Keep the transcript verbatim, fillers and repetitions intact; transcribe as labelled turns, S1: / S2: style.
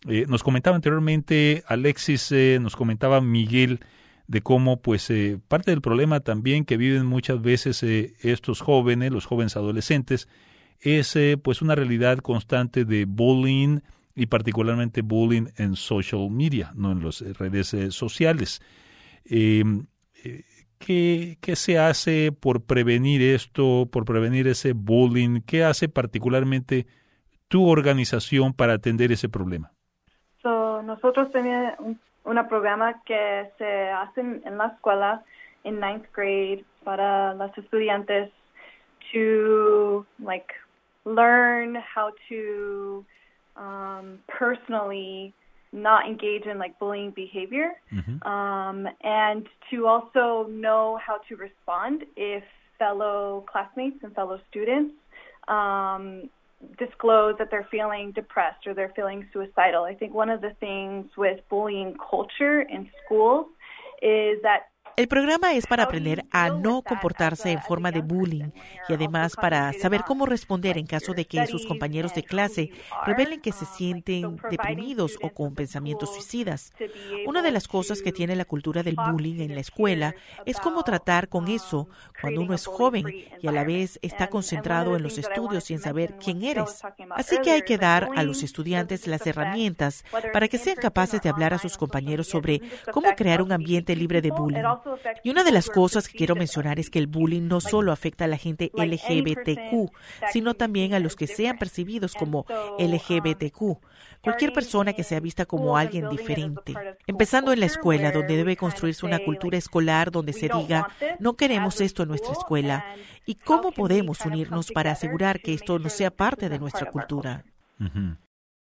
S1: Eh, nos comentaba anteriormente Alexis, eh, nos comentaba Miguel, de cómo pues eh, parte del problema también que viven muchas veces eh, estos jóvenes, los jóvenes adolescentes, es eh, pues una realidad constante de bullying y particularmente bullying en social media, no en las redes eh, sociales. Eh, eh, ¿qué, ¿Qué se hace por prevenir esto, por prevenir ese bullying? ¿Qué hace particularmente tu organización para atender ese problema?
S2: So, nosotros tenemos un, un programa que se hace en la escuela en ninth grade para los estudiantes to like learn how to um, personally not engage in like bullying behavior, mm-hmm. um, and to also know how to respond if fellow classmates and fellow students um, disclose that they're feeling depressed or they're feeling suicidal. I think one of the things with bullying culture in schools is that
S3: el programa es para aprender a no comportarse en forma de bullying y además para saber cómo responder en caso de que sus compañeros de clase revelen que se sienten deprimidos o con pensamientos suicidas. Una de las cosas que tiene la cultura del bullying en la escuela es cómo tratar con eso cuando uno es joven y a la vez está concentrado en los estudios y en saber quién eres. Así que hay que dar a los estudiantes las herramientas para que sean capaces de hablar a sus compañeros sobre cómo crear un ambiente libre de bullying. Y una de las cosas que quiero mencionar es que el bullying no solo afecta a la gente L G B T Q, sino también a los que sean percibidos como L G B T Q, cualquier persona que sea vista como alguien diferente. Empezando en la escuela, donde debe construirse una cultura escolar donde se diga, no queremos esto en nuestra escuela, y cómo podemos unirnos para asegurar que esto no sea parte de nuestra cultura.
S1: Uh-huh.